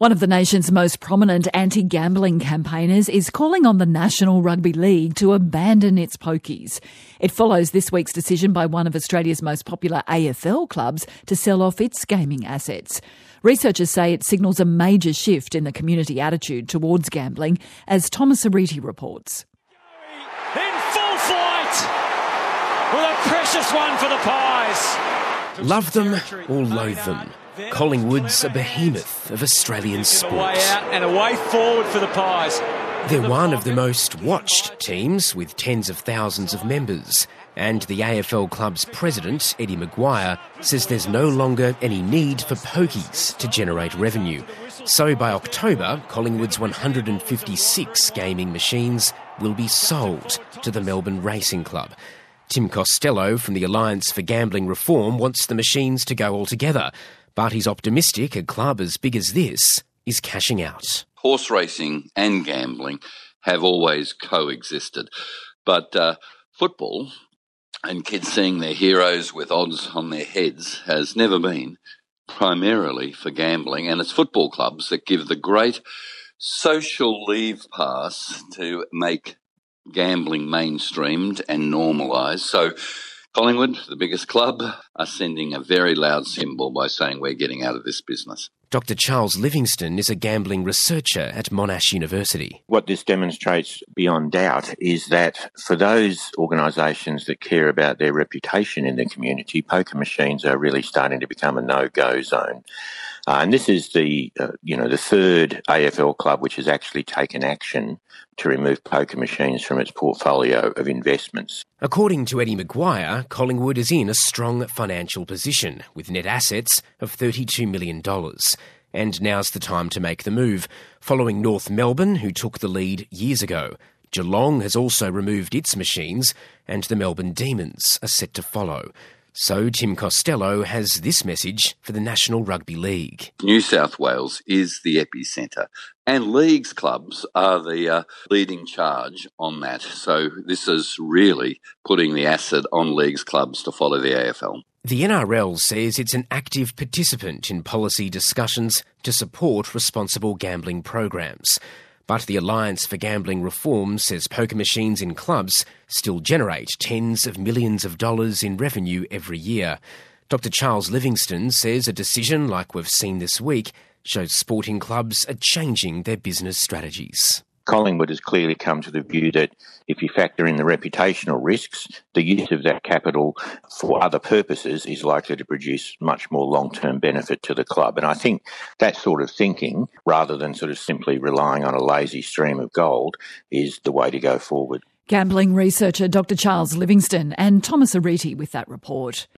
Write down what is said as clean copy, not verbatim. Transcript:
One of the nation's most prominent anti-gambling campaigners is calling on the National Rugby League to abandon its pokies. It follows this week's decision by one of Australia's most popular AFL clubs to sell off its gaming assets. Researchers say it signals a major shift in the community attitude towards gambling, as Thomas Ariti reports. In full flight with a precious one for the Pies. Love them or loathe them, Collingwood's a behemoth of Australian sport. A way out and a way forward for the Pies. They're one of the most watched teams with tens of thousands of members, and the AFL club's president, Eddie McGuire, says there's no longer any need for pokies to generate revenue. So by October, Collingwood's 156 gaming machines will be sold to the Melbourne Racing Club. Tim Costello from the Alliance for Gambling Reform wants the machines to go altogether, but he's optimistic a club as big as this is cashing out. Horse racing and gambling have always coexisted, but football and kids seeing their heroes with odds on their heads has never been primarily for gambling, and it's football clubs that give the great social leave pass to make gambling mainstreamed and normalised. So Collingwood, the biggest club, are sending a very loud symbol by saying we're getting out of this business. Dr. Charles Livingstone is a gambling researcher at Monash University. What this demonstrates beyond doubt is that for those organisations that care about their reputation in the community, poker machines are really starting to become a no-go zone. And this is the third AFL club which has actually taken action to remove poker machines from its portfolio of investments. According to Eddie McGuire, Collingwood is in a strong financial position with net assets of $32 million. And now's the time to make the move, following North Melbourne, who took the lead years ago. Geelong has also removed its machines, and the Melbourne Demons are set to follow. So Tim Costello has this message for the National Rugby League. New South Wales is the epicentre, and leagues clubs are the leading charge on that. So this is really putting the acid on leagues clubs to follow the AFL. The NRL says it's an active participant in policy discussions to support responsible gambling programs. But the Alliance for Gambling Reform says poker machines in clubs still generate tens of millions of dollars in revenue every year. Dr. Charles Livingstone says a decision like we've seen this week shows sporting clubs are changing their business strategies. Collingwood has clearly come to the view that if you factor in the reputational risks, the use of that capital for other purposes is likely to produce much more long-term benefit to the club. And I think that sort of thinking, rather than sort of simply relying on a lazy stream of gold, is the way to go forward. Gambling researcher Dr. Charles Livingstone and Thomas Ariti with that report.